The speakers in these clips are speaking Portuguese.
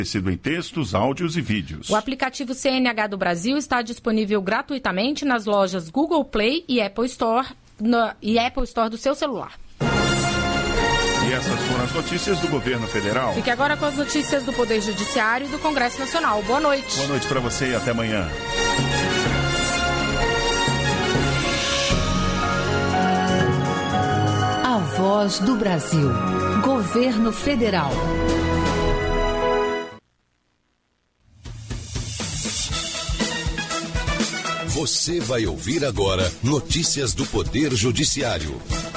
em textos, áudios e vídeos. O aplicativo CNH do Brasil está disponível gratuitamente nas lojas Google Play e Apple Store, do seu celular. E essas foram as notícias do governo federal. Fique agora com as notícias do Poder Judiciário e do Congresso Nacional. Boa noite. Boa noite para você e até amanhã. A Voz do Brasil. Governo Federal. Você vai ouvir agora notícias do Poder Judiciário.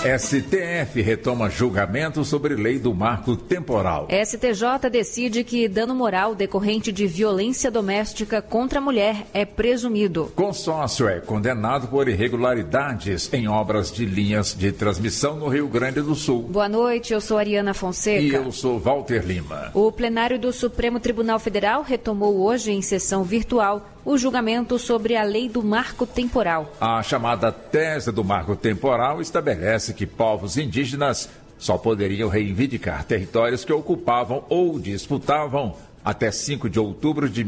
STF retoma julgamento sobre lei do marco temporal. STJ decide que dano moral decorrente de violência doméstica contra a mulher é presumido. Consórcio é condenado por irregularidades em obras de linhas de transmissão no Rio Grande do Sul. Boa noite, eu sou Ariana Fonseca. E eu sou Walter Lima. O plenário do Supremo Tribunal Federal retomou hoje, em sessão virtual, o julgamento sobre a lei do marco temporal. A chamada tese do marco temporal estabelece que povos indígenas só poderiam reivindicar territórios que ocupavam ou disputavam até 5 de outubro de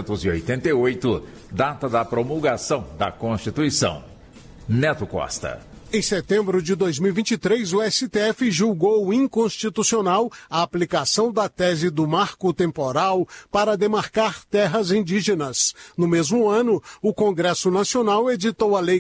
1988, data da promulgação da Constituição. Neto Costa. Em setembro de 2023, o STF julgou inconstitucional a aplicação da tese do marco temporal para demarcar terras indígenas. No mesmo ano, o Congresso Nacional editou a Lei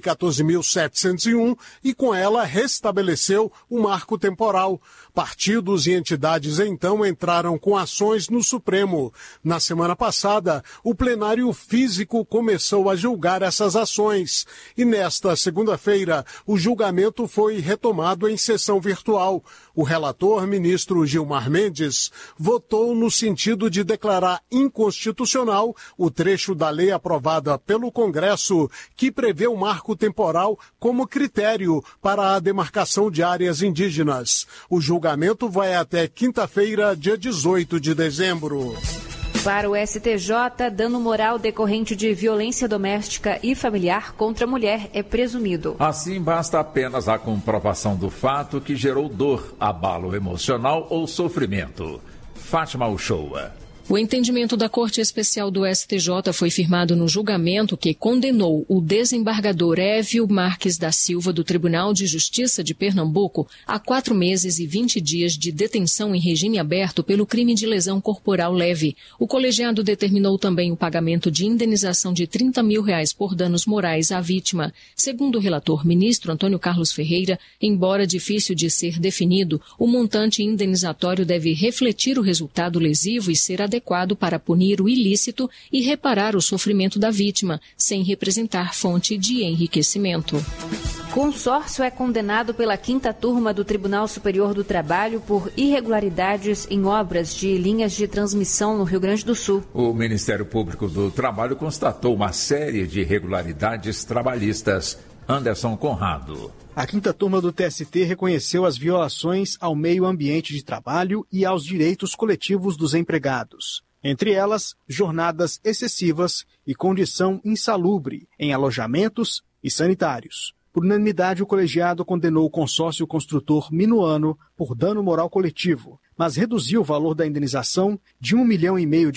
14.701 e, com ela, restabeleceu o marco temporal. Partidos e entidades, então, entraram com ações no Supremo. Na semana passada, o plenário físico começou a julgar essas ações. E nesta segunda-feira, o julgamento foi retomado em sessão virtual. O relator, ministro Gilmar Mendes, votou no sentido de declarar inconstitucional o trecho da lei aprovada pelo Congresso que prevê o marco temporal como critério para a demarcação de áreas indígenas. O julgamento vai até quinta-feira, dia 18 de dezembro. Para o STJ, dano moral decorrente de violência doméstica e familiar contra a mulher é presumido. Assim, basta apenas a comprovação do fato que gerou dor, abalo emocional ou sofrimento. Fátima Uchoa. O entendimento da Corte Especial do STJ foi firmado no julgamento que condenou o desembargador Évio Marques da Silva do Tribunal de Justiça de Pernambuco a 4 meses e 20 dias de detenção em regime aberto pelo crime de lesão corporal leve. O colegiado determinou também o pagamento de indenização de R$30 mil por danos morais à vítima. Segundo o relator ministro Antônio Carlos Ferreira, embora difícil de ser definido, o montante indenizatório deve refletir o resultado lesivo e ser adequado para punir o ilícito e reparar o sofrimento da vítima, sem representar fonte de enriquecimento. Consórcio é condenado pela 5ª turma do Tribunal Superior do Trabalho por irregularidades em obras de linhas de transmissão no Rio Grande do Sul. O Ministério Público do Trabalho constatou uma série de irregularidades trabalhistas. Anderson Conrado. A 5ª turma do TST reconheceu as violações ao meio ambiente de trabalho e aos direitos coletivos dos empregados. Entre elas, jornadas excessivas e condição insalubre em alojamentos e sanitários. Por unanimidade, o colegiado condenou o consórcio construtor minuano por dano moral coletivo, mas reduziu o valor da indenização de R$1,5 milhão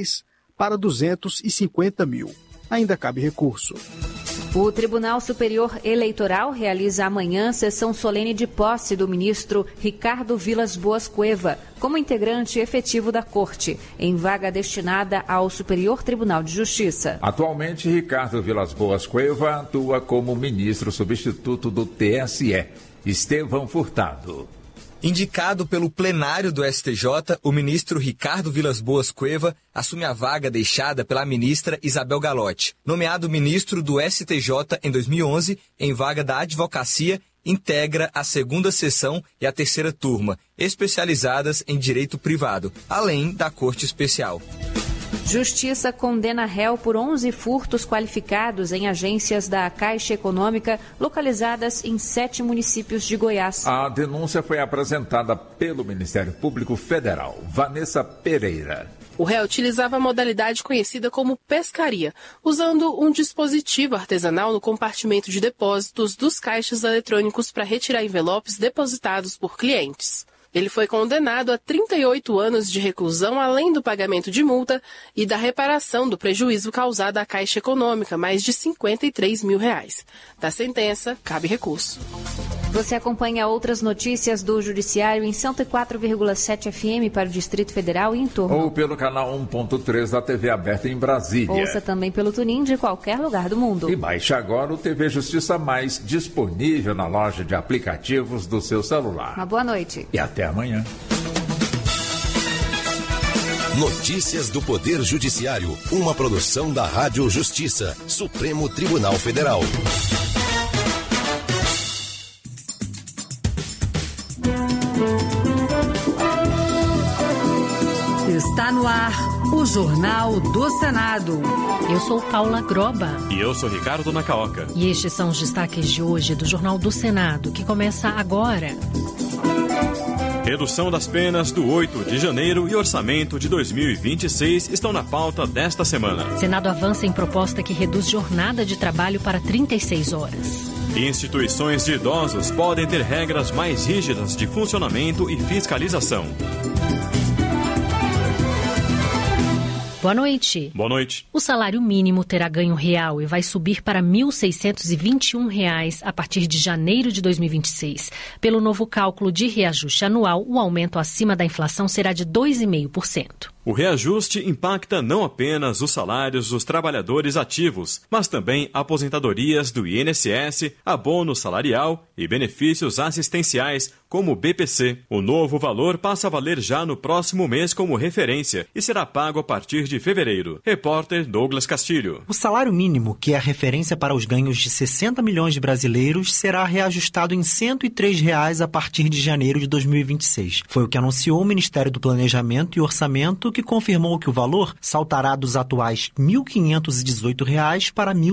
para R$250 mil. Ainda cabe recurso. O Tribunal Superior Eleitoral realiza amanhã sessão solene de posse do ministro Ricardo Vilas Boas Cueva como integrante efetivo da Corte, em vaga destinada ao Superior Tribunal de Justiça. Atualmente, Ricardo Vilas Boas Cueva atua como ministro substituto do TSE, Estevão Furtado. Indicado pelo plenário do STJ, o ministro Ricardo Vilas Boas Cueva assume a vaga deixada pela ministra Isabel Galotti. Nomeado ministro do STJ em 2011, em vaga da advocacia, integra a 2ª sessão e a 3ª turma, especializadas em direito privado, além da Corte Especial. Justiça condena réu por 11 furtos qualificados em agências da Caixa Econômica localizadas em 7 municípios de Goiás. A denúncia foi apresentada pelo Ministério Público Federal. Vanessa Pereira. O réu utilizava a modalidade conhecida como pescaria, usando um dispositivo artesanal no compartimento de depósitos dos caixas eletrônicos para retirar envelopes depositados por clientes. Ele foi condenado a 38 anos de reclusão, além do pagamento de multa e da reparação do prejuízo causado à Caixa Econômica, mais de R$53 mil. Da sentença, cabe recurso. Você acompanha outras notícias do Judiciário em 104,7 FM para o Distrito Federal e em torno. Ou pelo canal 1.3 da TV aberta em Brasília. Ouça também pelo TuneIn de qualquer lugar do mundo. E baixe agora o TV Justiça Mais, disponível na loja de aplicativos do seu celular. Uma boa noite. E até amanhã. Notícias do Poder Judiciário, uma produção da Rádio Justiça, Supremo Tribunal Federal. Está no ar o Jornal do Senado. Eu sou Paula Groba. E eu sou Ricardo Nacaoca. E estes são os destaques de hoje do Jornal do Senado, que começa agora. Redução das penas do 8 de janeiro e orçamento de 2026 estão na pauta desta semana. Senado avança em proposta que reduz jornada de trabalho para 36 horas. Instituições de idosos podem ter regras mais rígidas de funcionamento e fiscalização. Boa noite. Boa noite. O salário mínimo terá ganho real e vai subir para R$ 1.621 a partir de janeiro de 2026. Pelo novo cálculo de reajuste anual, o aumento acima da inflação será de 2,5%. O reajuste impacta não apenas os salários dos trabalhadores ativos, mas também aposentadorias do INSS, abono salarial e benefícios assistenciais, como o BPC. O novo valor passa a valer já no próximo mês como referência e será pago a partir de fevereiro. Repórter Douglas Castilho. O salário mínimo, que é a referência para os ganhos de 60 milhões de brasileiros, será reajustado em R$ 103 a partir de janeiro de 2026. Foi o que anunciou o Ministério do Planejamento e Orçamento, que confirmou que o valor saltará dos atuais R$ 1.518 para R$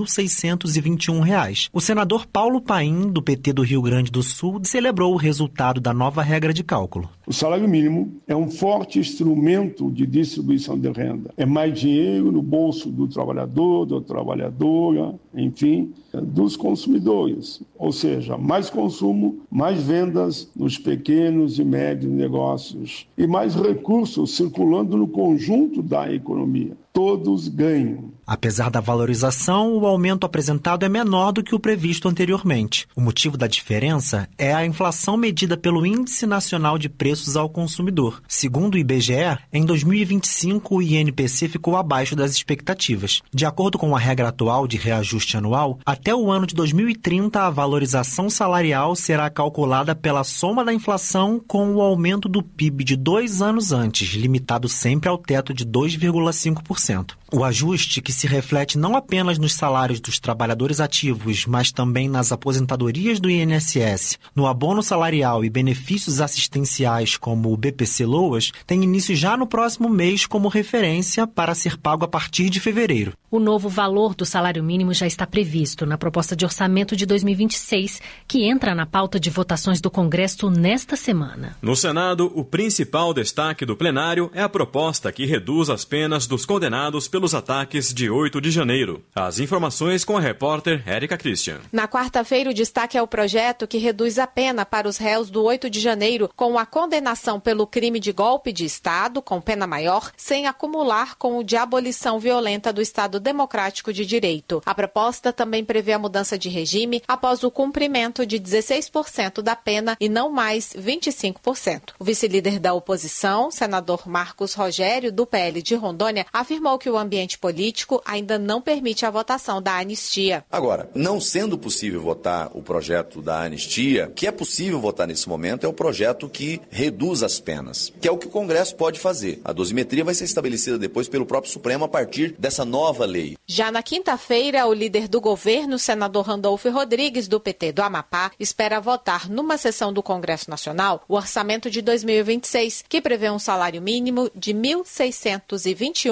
1.621. O senador Paulo Paim, do PT do Rio Grande do Sul, celebrou o resultado da nova regra de cálculo. O salário mínimo é um forte instrumento de distribuição de renda. É mais dinheiro no bolso do trabalhador, da trabalhadora, enfim, dos consumidores. Ou seja, mais consumo, mais vendas nos pequenos e médios negócios e mais recursos circulando no conjunto da economia. Todos ganham. Apesar da valorização, o aumento apresentado é menor do que o previsto anteriormente. O motivo da diferença é a inflação medida pelo Índice Nacional de Preços ao Consumidor. Segundo o IBGE, em 2025 o INPC ficou abaixo das expectativas. De acordo com a regra atual de reajuste anual, até o ano de 2030 a valorização salarial será calculada pela soma da inflação com o aumento do PIB de 2 anos antes, limitado sempre ao teto de 2,5%. O ajuste, que se reflete não apenas nos salários dos trabalhadores ativos, mas também nas aposentadorias do INSS, no abono salarial e benefícios assistenciais como o BPC-Loas, tem início já no próximo mês como referência para ser pago a partir de fevereiro. O novo valor do salário mínimo já está previsto na proposta de orçamento de 2026, que entra na pauta de votações do Congresso nesta semana. No Senado, o principal destaque do plenário é a proposta que reduz as penas dos condenados pelos ataques de 8 de janeiro. As informações com a repórter Érica Christian. Na quarta-feira, o destaque é o projeto que reduz a pena para os réus do 8 de janeiro com a condenação pelo crime de golpe de Estado, com pena maior, sem acumular com o de abolição violenta do Estado Democrático de Direito. A proposta também prevê a mudança de regime após o cumprimento de 16% da pena e não mais 25%. O vice-líder da oposição, senador Marcos Rogério, do PL de Rondônia, afirmou que o ambiente político ainda não permite a votação da anistia. Agora, não sendo possível votar o projeto da anistia, o que é possível votar nesse momento é o projeto que reduz as penas, que é o que o Congresso pode fazer. A dosimetria vai ser estabelecida depois pelo próprio Supremo a partir dessa nova lei. Já na quinta-feira, o líder do governo, senador Randolfo Rodrigues, do PT do Amapá, espera votar numa sessão do Congresso Nacional o orçamento de 2026, que prevê um salário mínimo de R$ 1.621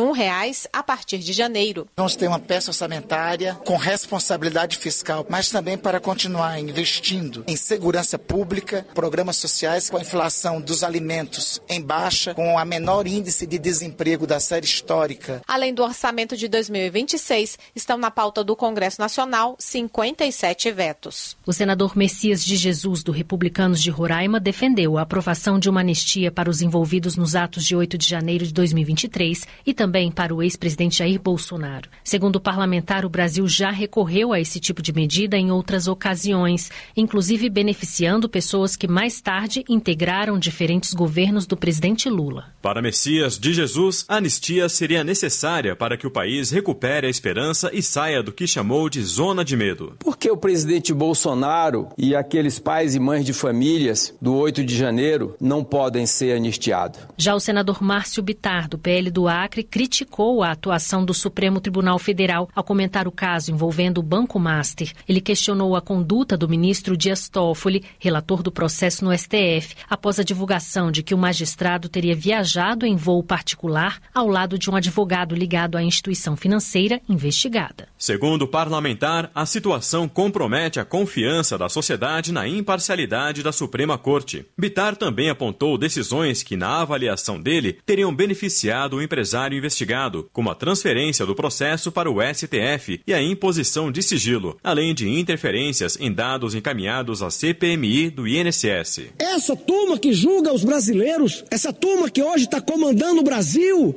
reais a partir de janeiro. Vamos ter uma peça orçamentária com responsabilidade fiscal, mas também para continuar investindo em segurança pública, programas sociais, com a inflação dos alimentos em baixa, com a menor índice de desemprego da série histórica. Além do orçamento de 2026, estão na pauta do Congresso Nacional 57 vetos. O senador Messias de Jesus, do Republicanos de Roraima, defendeu a aprovação de uma anistia para os envolvidos nos atos de 8 de janeiro de 2023 e também para o ex-presidente Jair Bolsonaro. Segundo o parlamentar, o Brasil já recorreu a esse tipo de medida em outras ocasiões, inclusive beneficiando pessoas que mais tarde integraram diferentes governos do presidente Lula. Para Messias de Jesus, a anistia seria necessária para que o país recupere a esperança e saia do que chamou de zona de medo. Por que o presidente Bolsonaro e aqueles pais e mães de famílias do 8 de janeiro não podem ser anistiados? Já o senador Márcio Bittar, do PL do Acre, criticou a atuação do Supremo Tribunal Federal ao comentar o caso envolvendo o Banco Master. Ele questionou a conduta do ministro Dias Toffoli, relator do processo no STF, após a divulgação de que o magistrado teria viajado em voo particular ao lado de um advogado ligado à instituição financeira investigada. Segundo o parlamentar, a situação compromete a confiança da sociedade na imparcialidade da Suprema Corte. Bittar também apontou decisões que, na avaliação dele, teriam beneficiado o empresário investigado, como a transferência do processo para o STF e a imposição de sigilo, além de interferências em dados encaminhados à CPMI do INSS. Essa turma que julga os brasileiros, essa turma que hoje está comandando o Brasil...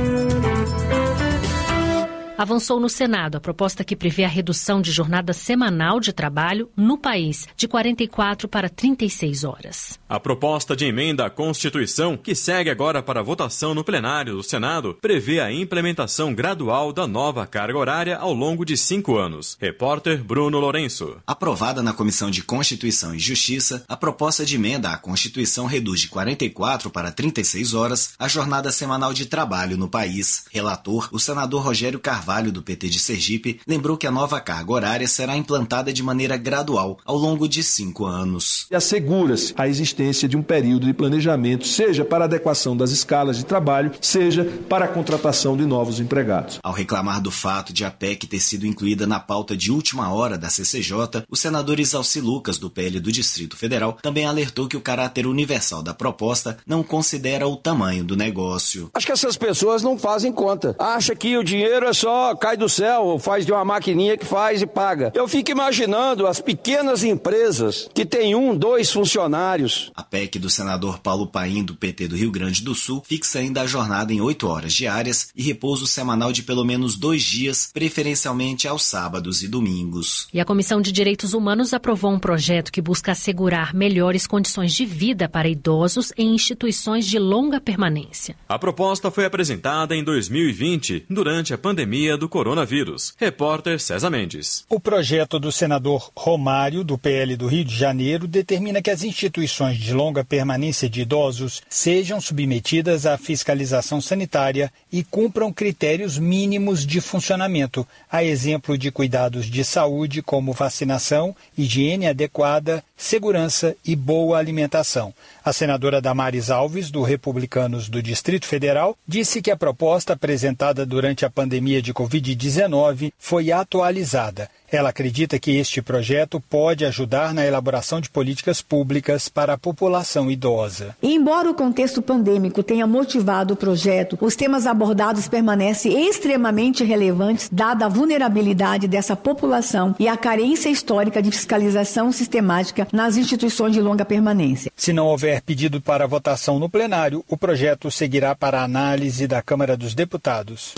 Avançou no Senado a proposta que prevê a redução de jornada semanal de trabalho no país, de 44 para 36 horas. A proposta de emenda à Constituição, que segue agora para votação no plenário do Senado, prevê a implementação gradual da nova carga horária ao longo de 5 anos. Repórter Bruno Lourenço. Aprovada na Comissão de Constituição e Justiça, a proposta de emenda à Constituição reduz de 44 para 36 horas a jornada semanal de trabalho no país. Relator, o senador Rogério Carvalho, do PT de Sergipe, lembrou que a nova carga horária será implantada de maneira gradual ao longo de 5 anos. Assegura-se a existência de um período de planejamento, seja para a adequação das escalas de trabalho, seja para a contratação de novos empregados. Ao reclamar do fato de a PEC ter sido incluída na pauta de última hora da CCJ, o senador Isalci Lucas, do PL do Distrito Federal, também alertou que o caráter universal da proposta não considera o tamanho do negócio. Acho que essas pessoas não fazem conta. Acha que o dinheiro é só cai do céu, ou faz de uma maquininha que faz e paga. Eu fico imaginando as pequenas empresas que têm 1, 2 funcionários. A PEC do senador Paulo Paim, do PT do Rio Grande do Sul, fixa ainda a jornada em 8 horas diárias e repouso semanal de pelo menos 2 dias, preferencialmente aos sábados e domingos. E a Comissão de Direitos Humanos aprovou um projeto que busca assegurar melhores condições de vida para idosos em instituições de longa permanência. A proposta foi apresentada em 2020, durante a pandemia do coronavírus. Repórter César Mendes. O projeto do senador Romário, do PL do Rio de Janeiro, determina que as instituições de longa permanência de idosos sejam submetidas à fiscalização sanitária e cumpram critérios mínimos de funcionamento, a exemplo de cuidados de saúde como vacinação, higiene adequada, segurança e boa alimentação. A senadora Damares Alves, do Republicanos do Distrito Federal, disse que a proposta apresentada durante a pandemia de Covid-19 foi atualizada. Ela acredita que este projeto pode ajudar na elaboração de políticas públicas para a população idosa. Embora o contexto pandêmico tenha motivado o projeto, os temas abordados permanecem extremamente relevantes, dada a vulnerabilidade dessa população e a carência histórica de fiscalização sistemática nas instituições de longa permanência. Se não houver pedido para votação no plenário, o projeto seguirá para a análise da Câmara dos Deputados.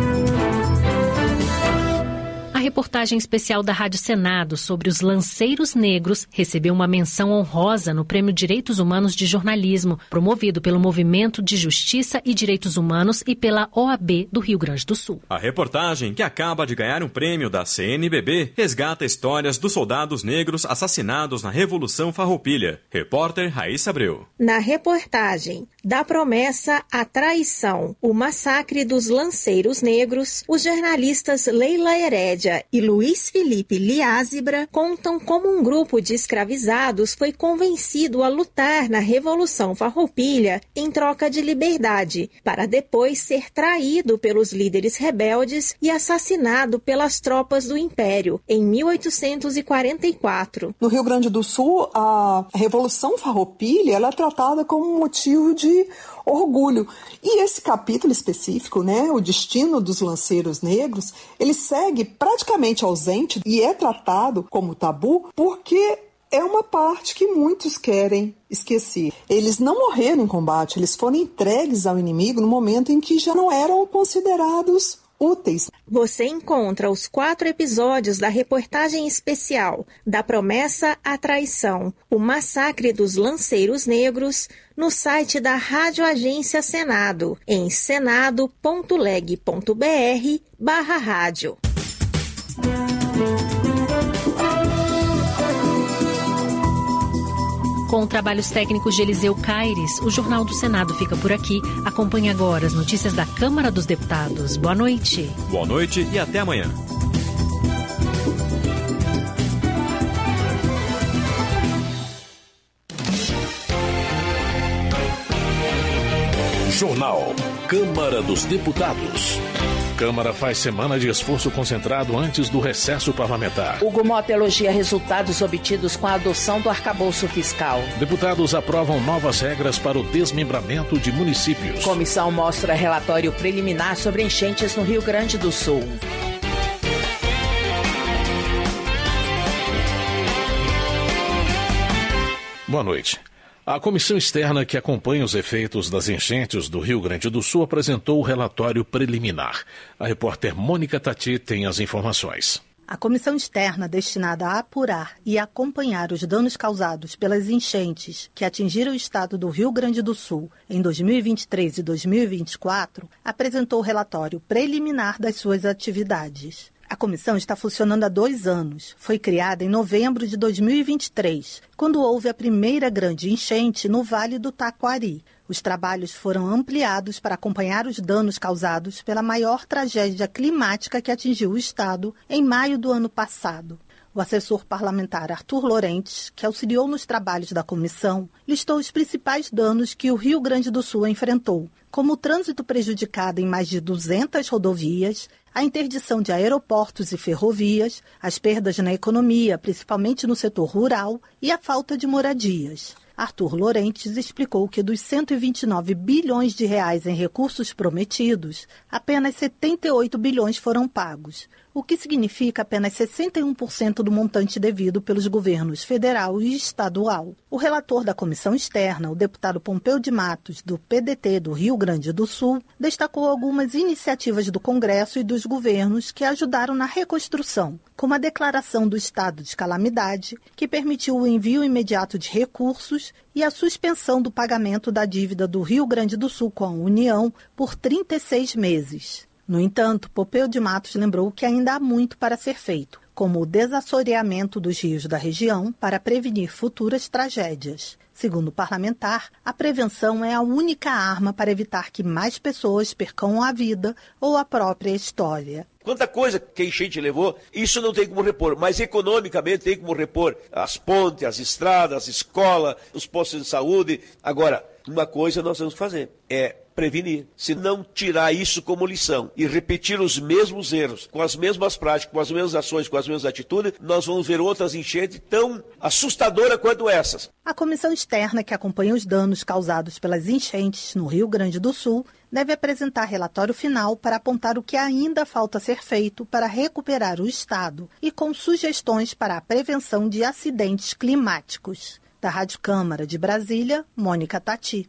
A reportagem especial da Rádio Senado sobre os lanceiros negros recebeu uma menção honrosa no Prêmio Direitos Humanos de Jornalismo, promovido pelo Movimento de Justiça e Direitos Humanos e pela OAB do Rio Grande do Sul. A reportagem, que acaba de ganhar um prêmio da CNBB, resgata histórias dos soldados negros assassinados na Revolução Farroupilha. Repórter Raíssa Abreu. Na reportagem, da promessa à traição, o massacre dos lanceiros negros, os jornalistas Leila Herédia Ferreira e Luiz Felipe Liázebra contam como um grupo de escravizados foi convencido a lutar na Revolução Farroupilha em troca de liberdade, para depois ser traído pelos líderes rebeldes e assassinado pelas tropas do Império em 1844. No Rio Grande do Sul, a Revolução Farroupilha ela é tratada como um motivo de orgulho. E esse capítulo específico, o destino dos lanceiros negros, ele segue praticamente ausente e é tratado como tabu porque é uma parte que muitos querem esquecer. Eles não morreram em combate, eles foram entregues ao inimigo no momento em que já não eram considerados úteis. Você encontra os 4 episódios da reportagem especial Da Promessa à Traição, o Massacre dos Lanceiros Negros, no site da Rádio Agência Senado, em senado.leg.br/rádio. Com trabalhos técnicos de Eliseu Caires, o Jornal do Senado fica por aqui. Acompanhe agora as notícias da Câmara dos Deputados. Boa noite. Boa noite e até amanhã. Jornal Câmara dos Deputados. Câmara faz semana de esforço concentrado antes do recesso parlamentar. Hugo Mota elogia resultados obtidos com a adoção do arcabouço fiscal. Deputados aprovam novas regras para o desmembramento de municípios. Comissão mostra relatório preliminar sobre enchentes no Rio Grande do Sul. Boa noite. A comissão externa que acompanha os efeitos das enchentes do Rio Grande do Sul apresentou o relatório preliminar. A repórter Mônica Tati tem as informações. A comissão externa destinada a apurar e acompanhar os danos causados pelas enchentes que atingiram o estado do Rio Grande do Sul em 2023 e 2024 apresentou o relatório preliminar das suas atividades. A comissão está funcionando há 2 anos. Foi criada em novembro de 2023, quando houve a primeira grande enchente no Vale do Taquari. Os trabalhos foram ampliados para acompanhar os danos causados pela maior tragédia climática que atingiu o estado em maio do ano passado. O assessor parlamentar Arthur Lorentes, que auxiliou nos trabalhos da comissão, listou os principais danos que o Rio Grande do Sul enfrentou, como o trânsito prejudicado em mais de 200 rodovias, a interdição de aeroportos e ferrovias, as perdas na economia, principalmente no setor rural, e a falta de moradias. Arthur Lorentes explicou que dos 129 bilhões de reais em recursos prometidos, apenas 78 bilhões foram pagos, o que significa apenas 61% do montante devido pelos governos federal e estadual. O relator da comissão externa, o deputado Pompeu de Matos, do PDT do Rio Grande do Sul, destacou algumas iniciativas do Congresso e dos governos que ajudaram na reconstrução, como a declaração do estado de calamidade, que permitiu o envio imediato de recursos, e a suspensão do pagamento da dívida do Rio Grande do Sul com a União por 36 meses. No entanto, Pompeu de Matos lembrou que ainda há muito para ser feito, como o desassoreamento dos rios da região para prevenir futuras tragédias. Segundo o parlamentar, a prevenção é a única arma para evitar que mais pessoas percam a vida ou a própria história. Quanta coisa que a enchente levou, isso não tem como repor, mas economicamente tem como repor as pontes, as estradas, as escolas, os postos de saúde. Agora, uma coisa nós vamos fazer, é prevenir. Se não tirar isso como lição e repetir os mesmos erros, com as mesmas práticas, com as mesmas ações, com as mesmas atitudes, nós vamos ver outras enchentes tão assustadoras quanto essas. A comissão externa que acompanha os danos causados pelas enchentes no Rio Grande do Sul deve apresentar relatório final para apontar o que ainda falta ser feito para recuperar o estado e com sugestões para a prevenção de acidentes climáticos. Da Rádio Câmara de Brasília, Mônica Tati.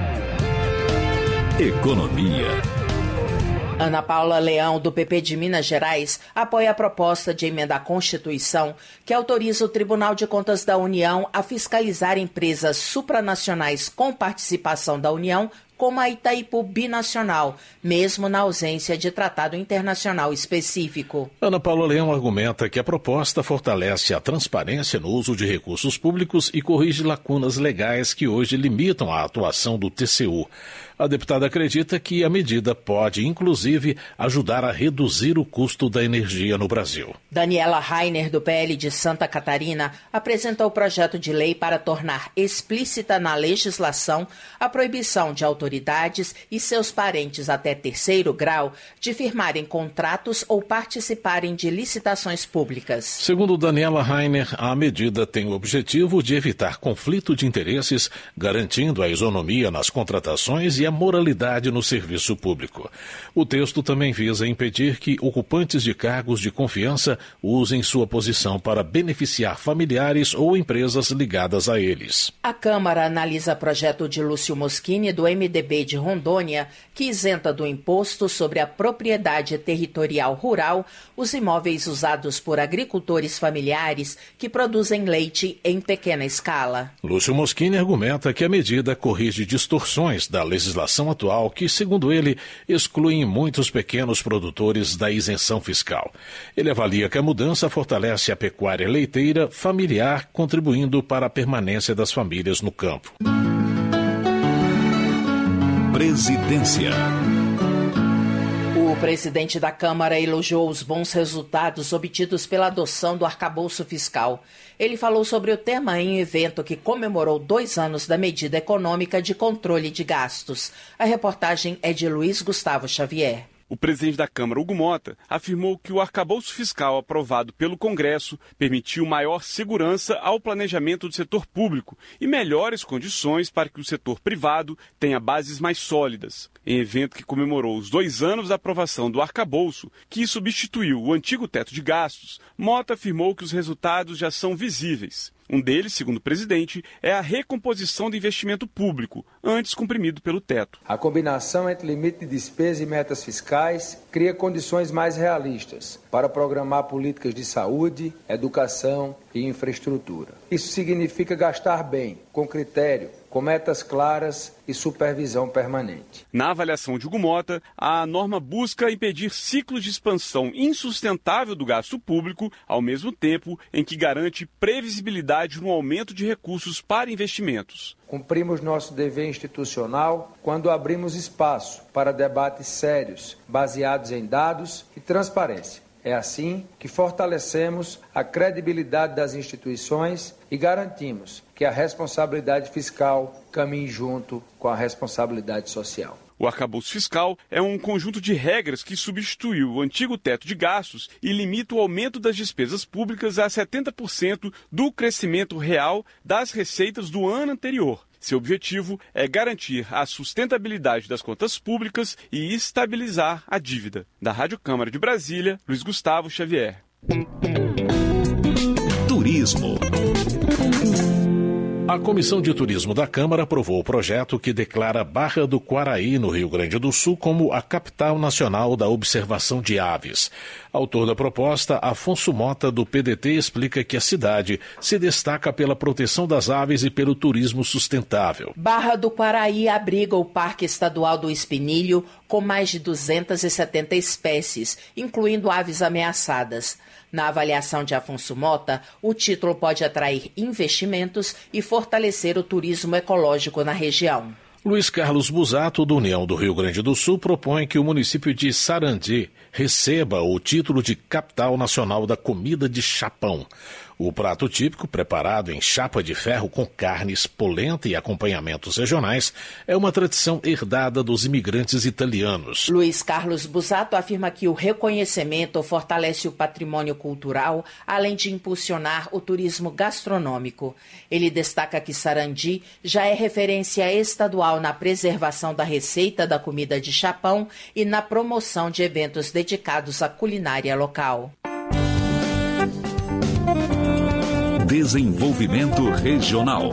Economia. Ana Paula Leão, do PP de Minas Gerais, apoia a proposta de emenda à Constituição que autoriza o Tribunal de Contas da União a fiscalizar empresas supranacionais com participação da União como a Itaipu Binacional, mesmo na ausência de tratado internacional específico. Ana Paula Leão argumenta que a proposta fortalece a transparência no uso de recursos públicos e corrige lacunas legais que hoje limitam a atuação do TCU. A deputada acredita que a medida pode, inclusive, ajudar a reduzir o custo da energia no Brasil. Daniela Rainer, do PL de Santa Catarina, apresentou o projeto de lei para tornar explícita na legislação a proibição de autoridades e seus parentes até terceiro grau de firmarem contratos ou participarem de licitações públicas. Segundo Daniela Rainer, a medida tem o objetivo de evitar conflito de interesses, garantindo a isonomia nas contratações e a moralidade no serviço público. O texto também visa impedir que ocupantes de cargos de confiança usem sua posição para beneficiar familiares ou empresas ligadas a eles. A Câmara analisa projeto de Lúcio Moschini, do MDB de Rondônia, que isenta do imposto sobre a propriedade territorial rural os imóveis usados por agricultores familiares que produzem leite em pequena escala. Lúcio Moschini argumenta que a medida corrige distorções da legislação atual que, segundo ele, excluem muitos pequenos produtores da isenção fiscal. Ele avalia que a mudança fortalece a pecuária leiteira familiar, contribuindo para a permanência das famílias no campo. Presidência. O presidente da Câmara elogiou os bons resultados obtidos pela adoção do arcabouço fiscal. Ele falou sobre o tema em um evento que comemorou 2 anos da medida econômica de controle de gastos. A reportagem é de Luiz Gustavo Xavier. O presidente da Câmara, Hugo Mota, afirmou que o arcabouço fiscal aprovado pelo Congresso permitiu maior segurança ao planejamento do setor público e melhores condições para que o setor privado tenha bases mais sólidas. Em evento que comemorou os 2 anos da aprovação do arcabouço, que substituiu o antigo teto de gastos, Mota afirmou que os resultados já são visíveis. Um deles, segundo o presidente, é a recomposição do investimento público, antes comprimido pelo teto. A combinação entre limite de despesa e metas fiscais cria condições mais realistas para programar políticas de saúde, educação e infraestrutura. Isso significa gastar bem, com critério, com metas claras e supervisão permanente. Na avaliação de Hugo Mota, a norma busca impedir ciclos de expansão insustentável do gasto público, ao mesmo tempo em que garante previsibilidade no aumento de recursos para investimentos. Cumprimos nosso dever institucional quando abrimos espaço para debates sérios, baseados em dados e transparência. É assim que fortalecemos a credibilidade das instituições e garantimos que a responsabilidade fiscal caminhe junto com a responsabilidade social. O arcabouço fiscal é um conjunto de regras que substituiu o antigo teto de gastos e limita o aumento das despesas públicas a 70% do crescimento real das receitas do ano anterior. Seu objetivo é garantir a sustentabilidade das contas públicas e estabilizar a dívida. Da Rádio Câmara de Brasília, Luiz Gustavo Xavier. Turismo. A Comissão de Turismo da Câmara aprovou o projeto que declara Barra do Quaraí, no Rio Grande do Sul, como a capital nacional da observação de aves. Autor da proposta, Afonso Mota, do PDT, explica que a cidade se destaca pela proteção das aves e pelo turismo sustentável. Barra do Quaraí abriga o Parque Estadual do Espinilho, com mais de 270 espécies, incluindo aves ameaçadas. Na avaliação de Afonso Mota, o título pode atrair investimentos e fortalecer o turismo ecológico na região. Luiz Carlos Busato, do União do Rio Grande do Sul, propõe que o município de Sarandi receba o título de Capital Nacional da Comida de Chapão. O prato típico, preparado em chapa de ferro com carnes, polenta e acompanhamentos regionais, é uma tradição herdada dos imigrantes italianos. Luiz Carlos Busato afirma que o reconhecimento fortalece o patrimônio cultural, além de impulsionar o turismo gastronômico. Ele destaca que Sarandi já é referência estadual na preservação da receita da comida de chapão e na promoção de eventos dedicados à culinária local. Desenvolvimento regional.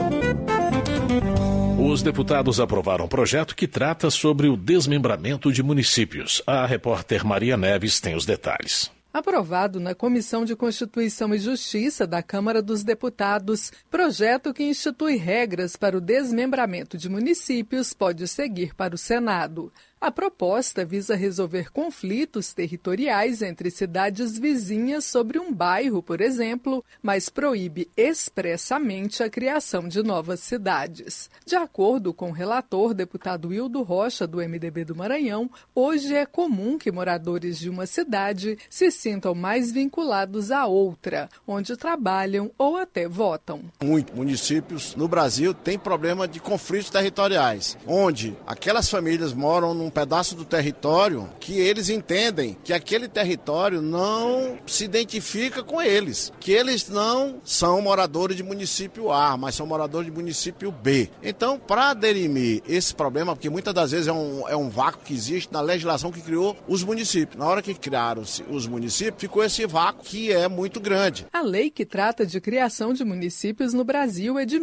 Os deputados aprovaram um projeto que trata sobre o desmembramento de municípios. A repórter Maria Neves tem os detalhes. Aprovado na Comissão de Constituição e Justiça da Câmara dos Deputados, projeto que institui regras para o desmembramento de municípios pode seguir para o Senado. A proposta visa resolver conflitos territoriais entre cidades vizinhas sobre um bairro, por exemplo, mas proíbe expressamente a criação de novas cidades. De acordo com o relator, deputado Wildo Rocha, do MDB do Maranhão, hoje é comum que moradores de uma cidade se sintam mais vinculados à outra, onde trabalham ou até votam. Muitos municípios no Brasil têm problema de conflitos territoriais, onde aquelas famílias moram num pedaço do território que eles entendem que aquele território não se identifica com eles, que eles não são moradores de município A, mas são moradores de município B. Então, para dirimir esse problema, porque muitas das vezes é um vácuo que existe na legislação que criou os municípios. Na hora que criaram-se os municípios, ficou esse vácuo que é muito grande. A lei que trata de criação de municípios no Brasil é de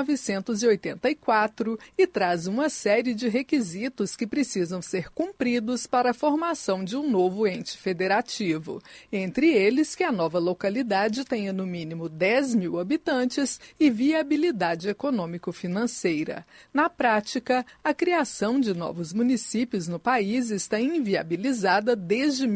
1984 e traz uma série de requisitos que precisam ser cumpridos para a formação de um novo ente federativo. Entre eles, que a nova localidade tenha no mínimo 10 mil habitantes e viabilidade econômico-financeira. Na prática, a criação de novos municípios no país está inviabilizada desde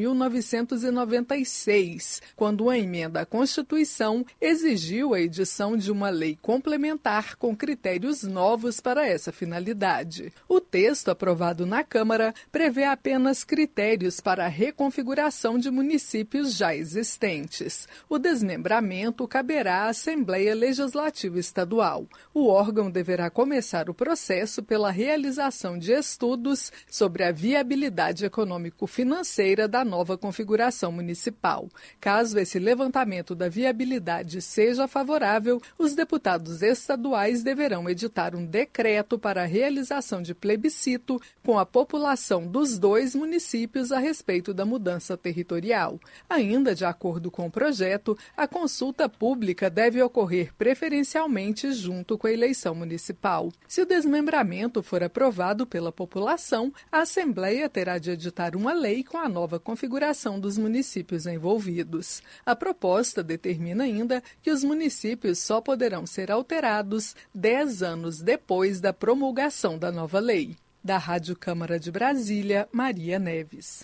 1996, quando uma emenda à Constituição exigiu a edição de uma lei complementar com critérios novos para essa finalidade. O texto aprovado na Câmara prevê apenas critérios para a reconfiguração de municípios já existentes. O desmembramento caberá à Assembleia Legislativa Estadual. O órgão deverá começar o processo pela realização de estudos sobre a viabilidade econômico-financeira da nova configuração municipal. Caso esse levantamento da viabilidade seja favorável, os deputados estaduais deverão editar um decreto para a realização de plebiscito com a população dos dois municípios a respeito da mudança territorial. Ainda de acordo com o projeto, a consulta pública deve ocorrer preferencialmente junto com a eleição municipal. Se o desmembramento for aprovado pela população, a Assembleia terá de editar uma lei com a nova configuração dos municípios envolvidos. A proposta determina ainda que os municípios só poderão ser alterados 10 anos depois da promulgação da nova lei. Da Rádio Câmara de Brasília, Maria Neves.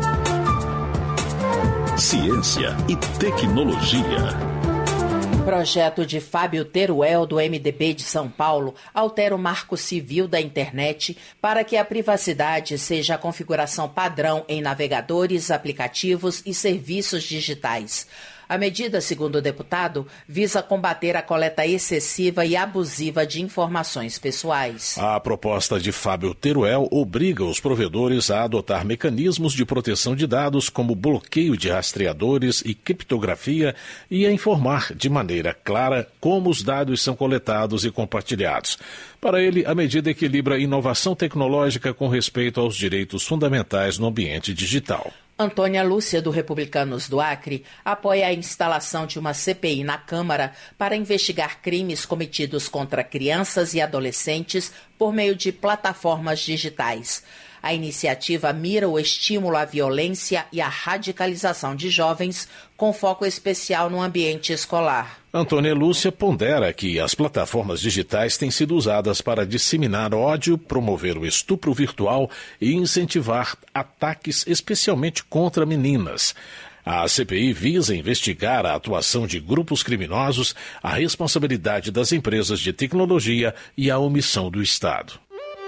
Ciência e tecnologia. Projeto de Fábio Teruel, do MDB de São Paulo, altera o marco civil da internet para que a privacidade seja a configuração padrão em navegadores, aplicativos e serviços digitais. A medida, segundo o deputado, visa combater a coleta excessiva e abusiva de informações pessoais. A proposta de Fábio Teruel obriga os provedores a adotar mecanismos de proteção de dados como bloqueio de rastreadores e criptografia e a informar de maneira clara como os dados são coletados e compartilhados. Para ele, a medida equilibra inovação tecnológica com respeito aos direitos fundamentais no ambiente digital. Antônia Lúcia, do Republicanos do Acre, apoia a instalação de uma CPI na Câmara para investigar crimes cometidos contra crianças e adolescentes por meio de plataformas digitais. A iniciativa mira o estímulo à violência e à radicalização de jovens, com foco especial no ambiente escolar. Antônia Lúcia pondera que as plataformas digitais têm sido usadas para disseminar ódio, promover o estupro virtual e incentivar ataques especialmente contra meninas. A CPI visa investigar a atuação de grupos criminosos, a responsabilidade das empresas de tecnologia e a omissão do Estado.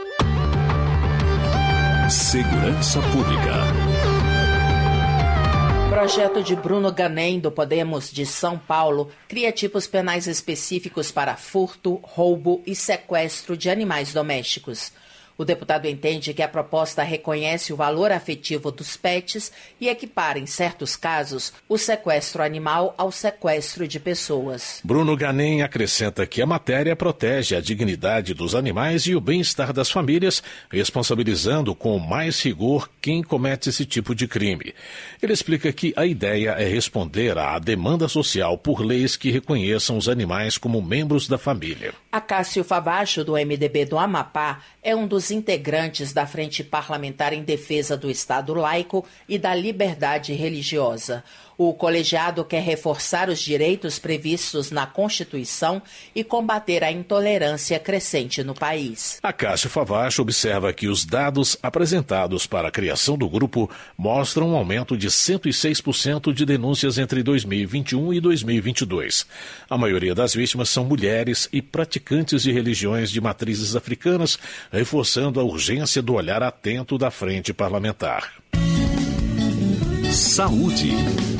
Segurança Pública. Projeto de Bruno Ganem, do Podemos de São Paulo, cria tipos penais específicos para furto, roubo e sequestro de animais domésticos. O deputado entende que a proposta reconhece o valor afetivo dos pets e equipara, em certos casos, o sequestro animal ao sequestro de pessoas. Bruno Ganem acrescenta que a matéria protege a dignidade dos animais e o bem-estar das famílias, responsabilizando com mais rigor quem comete esse tipo de crime. Ele explica que a ideia é responder à demanda social por leis que reconheçam os animais como membros da família. Acácio Favacho, do MDB do Amapá, é um dos integrantes da Frente Parlamentar em Defesa do Estado Laico e da Liberdade Religiosa. O colegiado quer reforçar os direitos previstos na Constituição e combater a intolerância crescente no país. Acácio Favacho observa que os dados apresentados para a criação do grupo mostram um aumento de 106% de denúncias entre 2021 e 2022. A maioria das vítimas são mulheres e praticantes de religiões de matrizes africanas, reforçando a urgência do olhar atento da Frente Parlamentar. Saúde.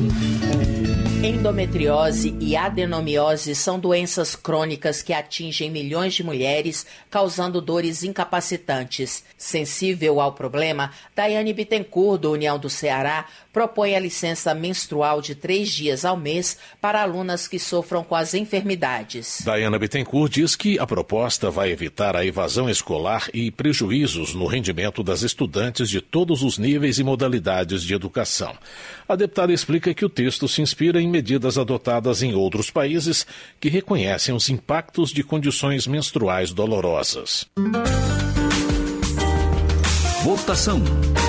Endometriose e adenomiose são doenças crônicas que atingem milhões de mulheres, causando dores incapacitantes. Sensível ao problema, Daiane Bittencourt, do União do Ceará, propõe a licença menstrual de 3 dias ao mês para alunas que sofram com as enfermidades. Daiane Bittencourt diz que a proposta vai evitar a evasão escolar e prejuízos no rendimento das estudantes de todos os níveis e modalidades de educação. A deputada explica que o texto se inspira em medidas adotadas em outros países que reconhecem os impactos de condições menstruais dolorosas. Votação.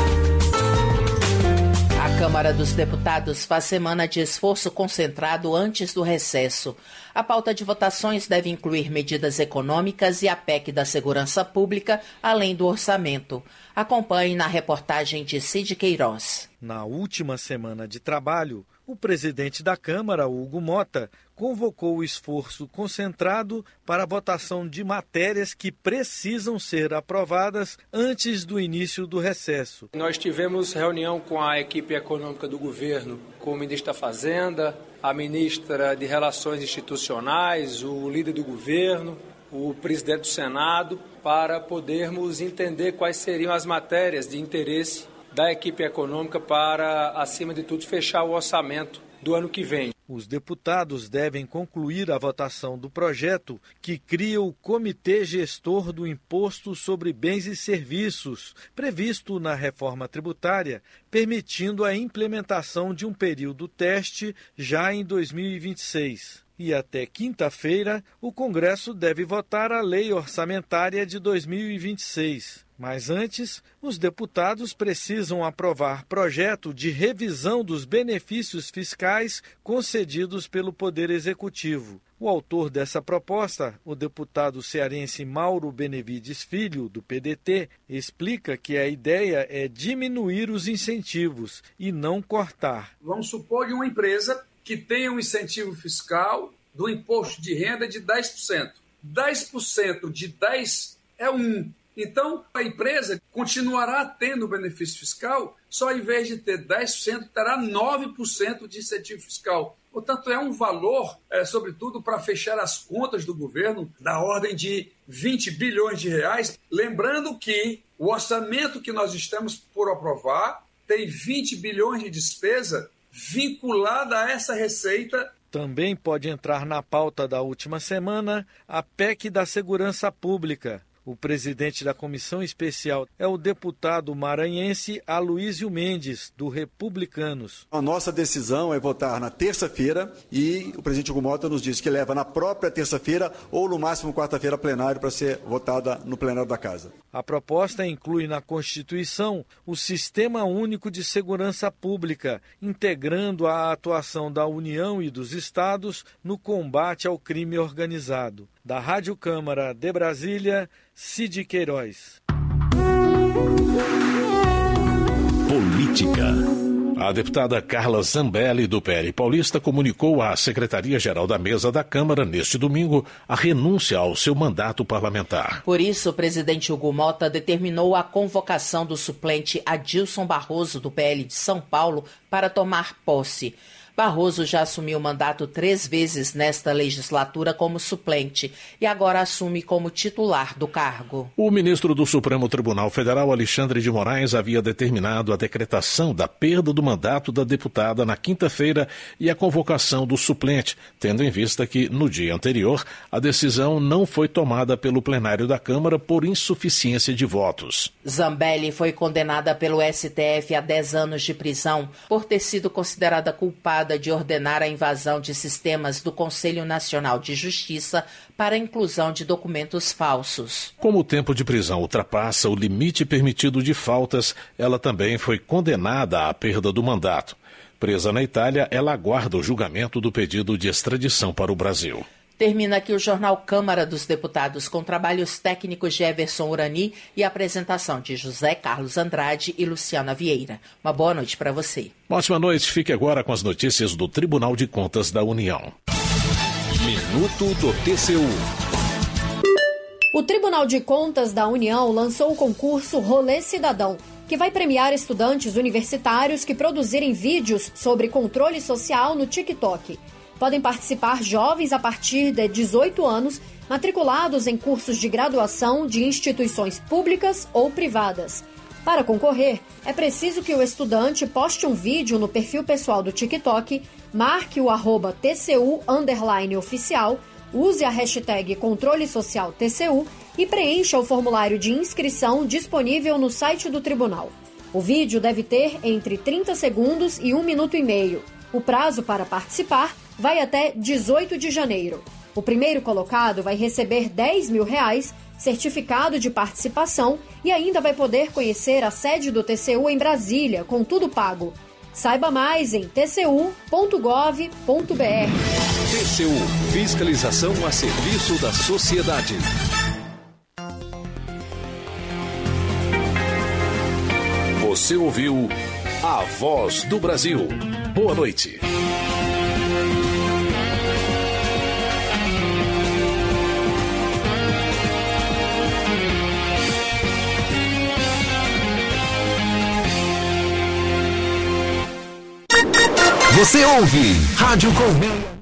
A Câmara dos Deputados faz semana de esforço concentrado antes do recesso. A pauta de votações deve incluir medidas econômicas e a PEC da Segurança Pública, além do orçamento. Acompanhe na reportagem de Cid Queiroz. Na última semana de trabalho, o presidente da Câmara, Hugo Mota, convocou o esforço concentrado para a votação de matérias que precisam ser aprovadas antes do início do recesso. Nós tivemos reunião com a equipe econômica do governo, com o ministro da Fazenda, a ministra de Relações Institucionais, o líder do governo, o presidente do Senado, para podermos entender quais seriam as matérias de interesse da equipe econômica para, acima de tudo, fechar o orçamento do ano que vem. Os deputados devem concluir a votação do projeto que cria o Comitê Gestor do Imposto sobre Bens e Serviços, previsto na reforma tributária, permitindo a implementação de um período teste já em 2026. E até quinta-feira, o Congresso deve votar a Lei Orçamentária de 2026. Mas antes, os deputados precisam aprovar projeto de revisão dos benefícios fiscais concedidos pelo Poder Executivo. O autor dessa proposta, o deputado cearense Mauro Benevides Filho, do PDT, explica que a ideia é diminuir os incentivos e não cortar. Vamos supor que uma empresa que tenha um incentivo fiscal do imposto de renda de 10%. 10% de 10 é 1. Então, a empresa continuará tendo benefício fiscal, só em vez de ter 10%, terá 9% de incentivo fiscal. Portanto, é um valor, sobretudo, para fechar as contas do governo, da ordem de 20 bilhões de reais. Lembrando que o orçamento que nós estamos por aprovar tem 20 bilhões de despesa vinculada a essa receita. Também pode entrar na pauta da última semana a PEC da Segurança Pública. O presidente da comissão especial é o deputado maranhense Aloísio Mendes, do Republicanos. A nossa decisão é votar na terça-feira e o presidente Hugo Mota nos disse que leva na própria terça-feira ou no máximo quarta-feira plenário para ser votada no plenário da Casa. A proposta inclui na Constituição o Sistema Único de Segurança Pública, integrando a atuação da União e dos Estados no combate ao crime organizado. Da Rádio Câmara de Brasília, Cid Queiroz. Política. A deputada Carla Zambelli, do PL Paulista, comunicou à Secretaria-Geral da Mesa da Câmara, neste domingo, a renúncia ao seu mandato parlamentar. Por isso, o presidente Hugo Mota determinou a convocação do suplente Adilson Barroso, do PL de São Paulo, para tomar posse. Barroso já assumiu o mandato 3 vezes nesta legislatura como suplente e agora assume como titular do cargo. O ministro do Supremo Tribunal Federal, Alexandre de Moraes, havia determinado a decretação da perda do mandato da deputada na quinta-feira e a convocação do suplente, tendo em vista que, no dia anterior, a decisão não foi tomada pelo plenário da Câmara por insuficiência de votos. Zambelli foi condenada pelo STF a 10 anos de prisão por ter sido considerada culpada acusada de ordenar a invasão de sistemas do Conselho Nacional de Justiça para a inclusão de documentos falsos. Como o tempo de prisão ultrapassa o limite permitido de faltas, ela também foi condenada à perda do mandato. Presa na Itália, ela aguarda o julgamento do pedido de extradição para o Brasil. Termina aqui o Jornal Câmara dos Deputados, com trabalhos técnicos de Everson Urani e apresentação de José Carlos Andrade e Luciana Vieira. Uma boa noite para você. Ótima noite. Fique agora com as notícias do Tribunal de Contas da União. Minuto do TCU. O Tribunal de Contas da União lançou o concurso Rolê Cidadão, que vai premiar estudantes universitários que produzirem vídeos sobre controle social no TikTok. Podem participar jovens a partir de 18 anos, matriculados em cursos de graduação de instituições públicas ou privadas. Para concorrer, é preciso que o estudante poste um vídeo no perfil pessoal do TikTok, marque o @TCU_oficial, use a hashtag Controle Social TCU e preencha o formulário de inscrição disponível no site do tribunal. O vídeo deve ter entre 30 segundos e 1 minuto e meio. O prazo para participar vai até 18 de janeiro. O primeiro colocado vai receber R$10 mil, certificado de participação e ainda vai poder conhecer a sede do TCU em Brasília, com tudo pago. Saiba mais em tcu.gov.br. TCU, fiscalização a serviço da sociedade. Você ouviu A Voz do Brasil. Boa noite. Você ouve Rádio Colmeia.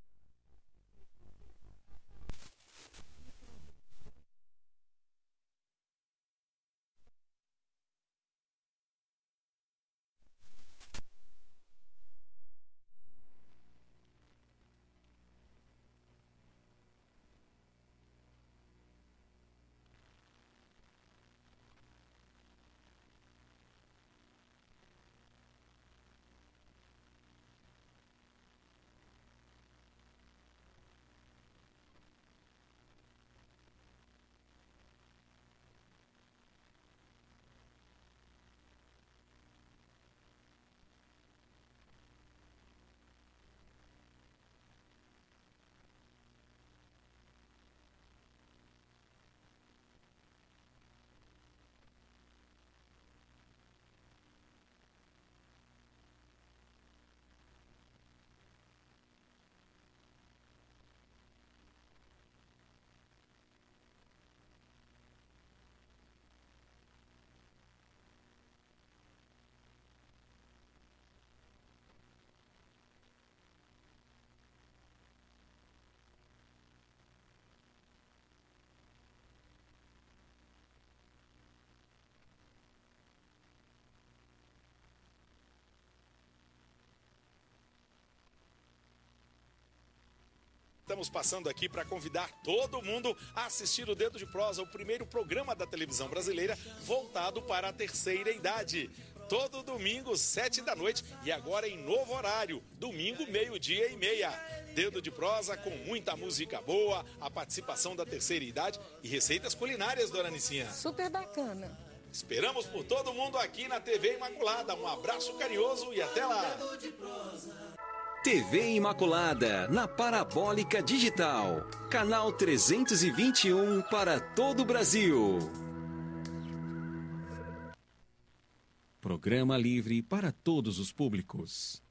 Estamos passando aqui para convidar todo mundo a assistir o Dedo de Prosa, o primeiro programa da televisão brasileira voltado para a terceira idade. Todo domingo, 7 da noite e agora em novo horário, domingo, 12:30. Dedo de Prosa com muita música boa, a participação da terceira idade e receitas culinárias, dona Nicinha. Super bacana. Esperamos por todo mundo aqui na TV Imaculada. Um abraço carinhoso e até lá. TV Imaculada, na Parabólica Digital. Canal 321 para todo o Brasil. Programa livre para todos os públicos.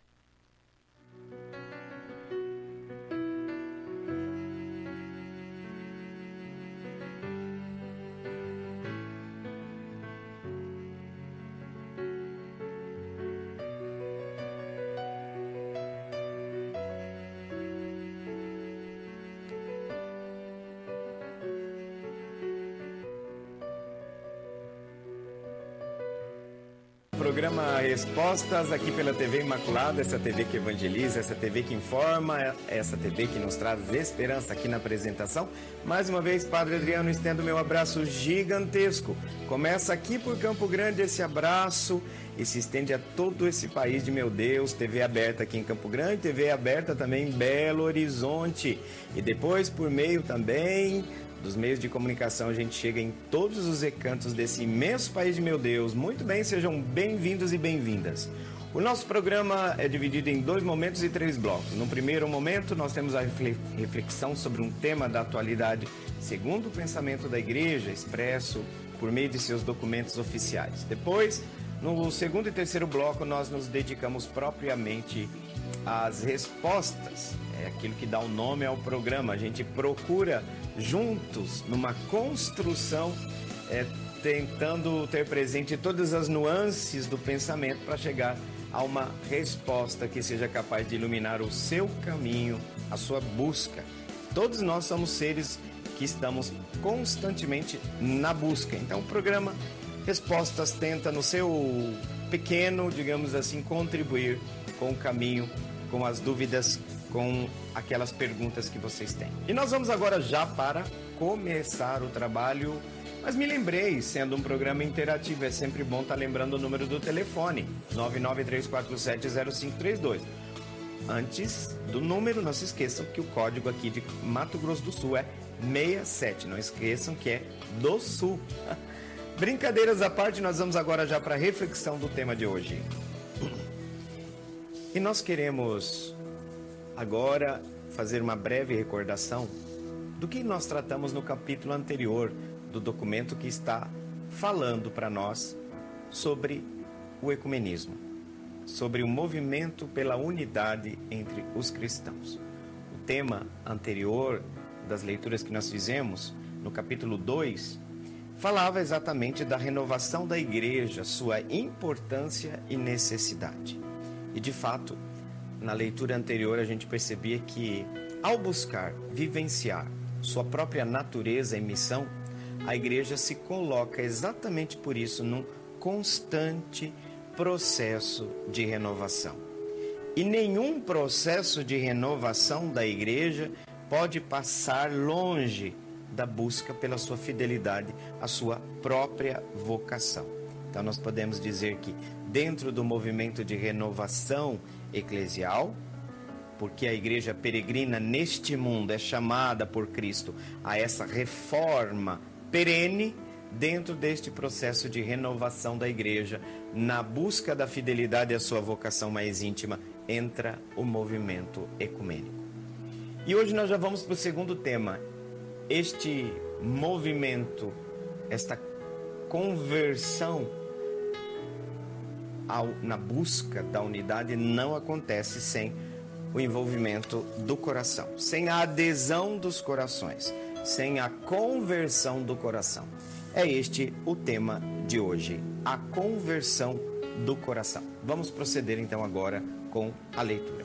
programa Respostas aqui pela TV Imaculada, essa TV que evangeliza, essa TV que informa, essa TV que nos traz esperança aqui na apresentação. Mais uma vez, Padre Adriano, estendo meu abraço gigantesco. Começa aqui por Campo Grande esse abraço e se estende a todo esse país de meu Deus. TV aberta aqui em Campo Grande, TV aberta também em Belo Horizonte. E depois, por meio também dos meios de comunicação, a gente chega em todos os recantos desse imenso país de meu Deus. Muito bem, sejam bem-vindos e bem-vindas. O nosso programa é dividido em 2 momentos e 3 blocos. No primeiro momento, nós temos a reflexão sobre um tema da atualidade, segundo o pensamento da Igreja, expresso por meio de seus documentos oficiais. Depois, no segundo e terceiro bloco, nós nos dedicamos propriamente às respostas. É aquilo que dá o nome ao programa. A gente procura juntos, numa construção, tentando ter presente todas as nuances do pensamento para chegar a uma resposta que seja capaz de iluminar o seu caminho, a sua busca. Todos nós somos seres que estamos constantemente na busca. Então o programa Respostas tenta, no seu pequeno, digamos assim, contribuir com o caminho, com as dúvidas, com aquelas perguntas que vocês têm. E nós vamos agora já para começar o trabalho, mas me lembrei, sendo um programa interativo, é sempre bom estar lembrando o número do telefone, 993470532. Antes do número, não se esqueçam que o código aqui de Mato Grosso do Sul é 67, não esqueçam que é do Sul. Brincadeiras à parte, nós vamos agora já para a reflexão do tema de hoje. E nós queremos agora fazer uma breve recordação do que nós tratamos no capítulo anterior do documento que está falando para nós sobre o ecumenismo, sobre o movimento pela unidade entre os cristãos. O tema anterior das leituras que nós fizemos, no capítulo 2, falava exatamente da renovação da igreja, sua importância e necessidade. E de fato, na leitura anterior a gente percebia que, ao buscar vivenciar sua própria natureza e missão, a igreja se coloca exatamente por isso num constante processo de renovação. E nenhum processo de renovação da igreja pode passar longe da busca pela sua fidelidade à sua própria vocação. Então nós podemos dizer que dentro do movimento de renovação eclesial, porque a igreja peregrina neste mundo é chamada por Cristo a essa reforma perene, dentro deste processo de renovação da igreja, na busca da fidelidade à sua vocação mais íntima, entra o movimento ecumênico. E hoje nós já vamos para o segundo tema. Este movimento, esta conversão na busca da unidade não acontece sem o envolvimento do coração, sem a adesão dos corações, sem a conversão do coração. É este o tema de hoje, a conversão do coração. Vamos proceder então agora com a leitura.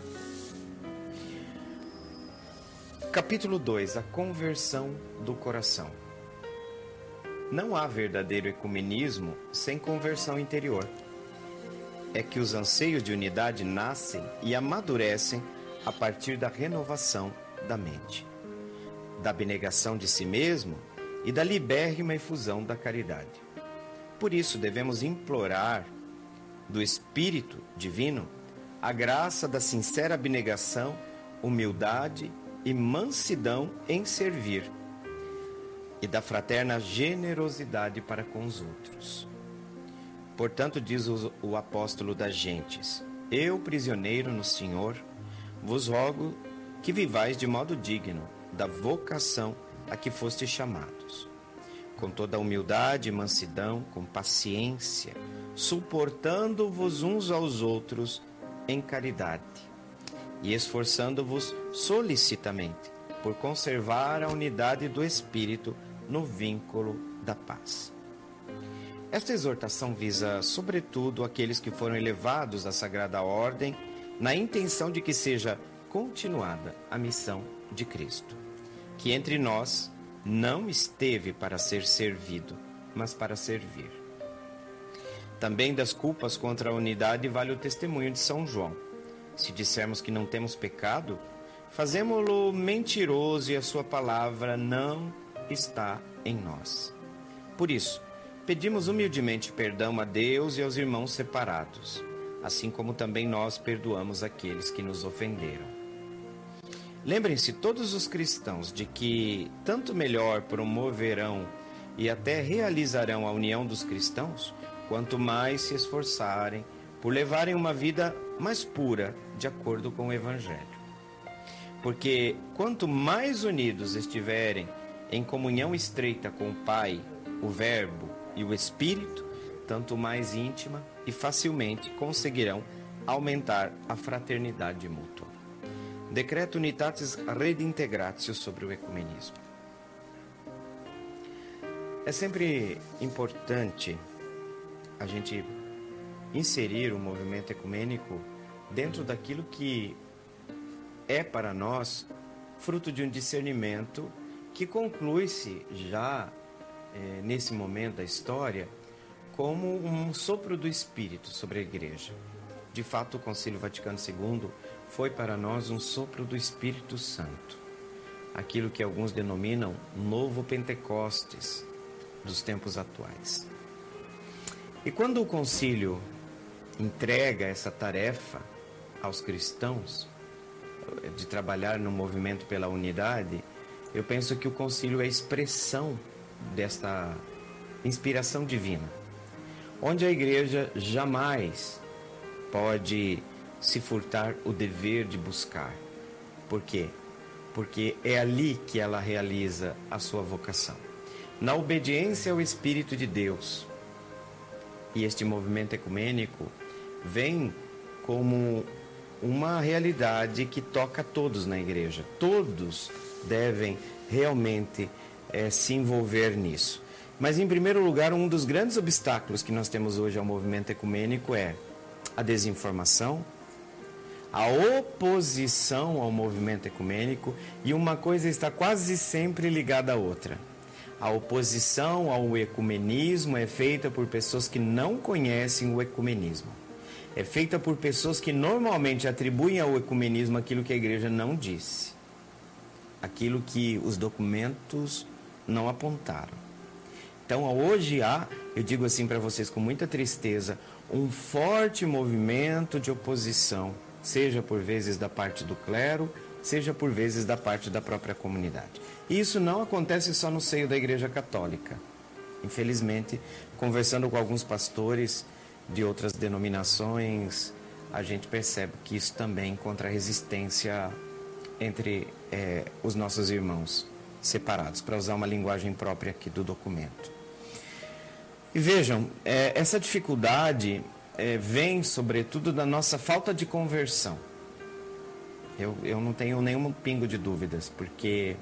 Capítulo 2, a conversão do coração. Não há verdadeiro ecumenismo sem conversão interior. É que os anseios de unidade nascem e amadurecem a partir da renovação da mente, da abnegação de si mesmo e da libérrima efusão da caridade. Por isso devemos implorar do Espírito Divino a graça da sincera abnegação, humildade e mansidão em servir, e da fraterna generosidade para com os outros. Portanto, diz o apóstolo das gentes: eu, prisioneiro no Senhor, vos rogo que vivais de modo digno da vocação a que fostes chamados, com toda a humildade e mansidão, com paciência, suportando-vos uns aos outros em caridade, e esforçando-vos solicitamente por conservar a unidade do Espírito no vínculo da paz. Esta exortação visa, sobretudo, aqueles que foram elevados à Sagrada Ordem, na intenção de que seja continuada a missão de Cristo, que entre nós não esteve para ser servido, mas para servir. Também das culpas contra a unidade vale o testemunho de São João. Se dissermos que não temos pecado, fazemo-lo mentiroso e a sua palavra não está em nós. Por isso, pedimos humildemente perdão a Deus e aos irmãos separados, assim como também nós perdoamos aqueles que nos ofenderam. Lembrem-se todos os cristãos de que tanto melhor promoverão e até realizarão a união dos cristãos, quanto mais se esforçarem por levarem uma vida mais pura, de acordo com o Evangelho. Porque quanto mais unidos estiverem em comunhão estreita com o Pai, o Verbo e o Espírito, tanto mais íntima e facilmente conseguirão aumentar a fraternidade mútua. Decreto Unitatis Redintegratio sobre o ecumenismo. É sempre importante a gente inserir o movimento ecumênico dentro daquilo que é para nós fruto de um discernimento que conclui-se já nesse momento da história como um sopro do Espírito sobre a Igreja. De fato, o Concílio Vaticano II foi para nós um sopro do Espírito Santo, aquilo que alguns denominam novo Pentecostes dos tempos atuais. E quando o concílio entrega essa tarefa aos cristãos de trabalhar no movimento pela unidade, eu penso que o concílio é a expressão desta inspiração divina, onde a Igreja jamais pode se furtar o dever de buscar. Por quê? Porque é ali que ela realiza a sua vocação, na obediência ao Espírito de Deus. E este movimento ecumênico vem como uma realidade que toca a todos na Igreja. Todos devem realmente se envolver nisso. Mas, em primeiro lugar, um dos grandes obstáculos que nós temos hoje ao movimento ecumênico é a desinformação, a oposição ao movimento ecumênico, e uma coisa está quase sempre ligada à outra. A oposição ao ecumenismo é feita por pessoas que não conhecem o ecumenismo. É feita por pessoas que normalmente atribuem ao ecumenismo aquilo que a Igreja não disse, aquilo que os documentos não apontaram. Então, hoje há, eu digo assim para vocês com muita tristeza, um forte movimento de oposição, seja por vezes da parte do clero, seja por vezes da parte da própria comunidade. E isso não acontece só no seio da Igreja Católica. Infelizmente, conversando com alguns pastores de outras denominações, a gente percebe que isso também encontra resistência entre os nossos irmãos separados, para usar uma linguagem própria aqui do documento. E vejam, essa dificuldade vem sobretudo da nossa falta de conversão. Eu não tenho nenhum pingo de dúvidas, porque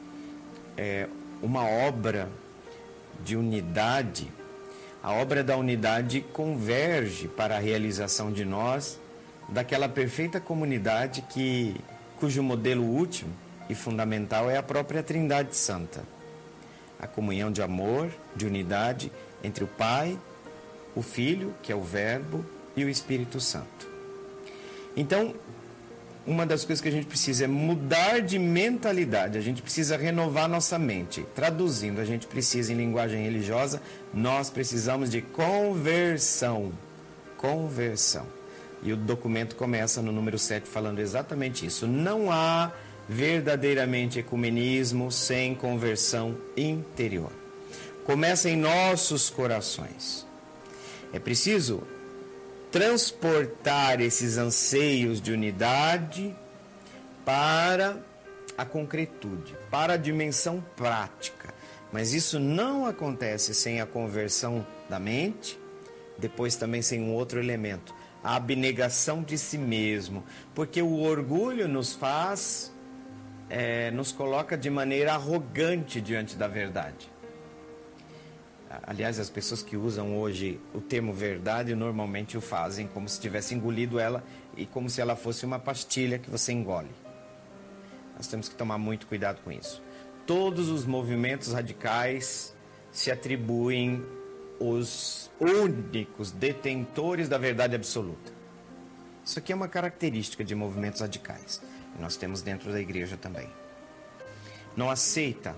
uma obra de unidade, a obra da unidade converge para a realização de nós daquela perfeita comunidade cujo modelo último e fundamental é a própria Trindade Santa. A comunhão de amor, de unidade entre o Pai, o Filho, que é o Verbo, e o Espírito Santo. Então, uma das coisas que a gente precisa é mudar de mentalidade, a gente precisa renovar nossa mente. Traduzindo, a gente precisa, em linguagem religiosa, nós precisamos de conversão. Conversão. E o documento começa no número 7 falando exatamente isso. Não há verdadeiramente ecumenismo sem conversão interior. Começa em nossos corações. É preciso transportar esses anseios de unidade para a concretude, para a dimensão prática. Mas isso não acontece sem a conversão da mente, depois também sem um outro elemento, a abnegação de si mesmo, porque o orgulho nos coloca de maneira arrogante diante da verdade. Aliás, as pessoas que usam hoje o termo verdade normalmente o fazem como se tivesse engolido ela e como se ela fosse uma pastilha que você engole. Nós temos que tomar muito cuidado com isso. Todos os movimentos radicais se atribuem os únicos detentores da verdade absoluta. Isso aqui é uma característica de movimentos radicais. E nós temos dentro da igreja também. Não aceita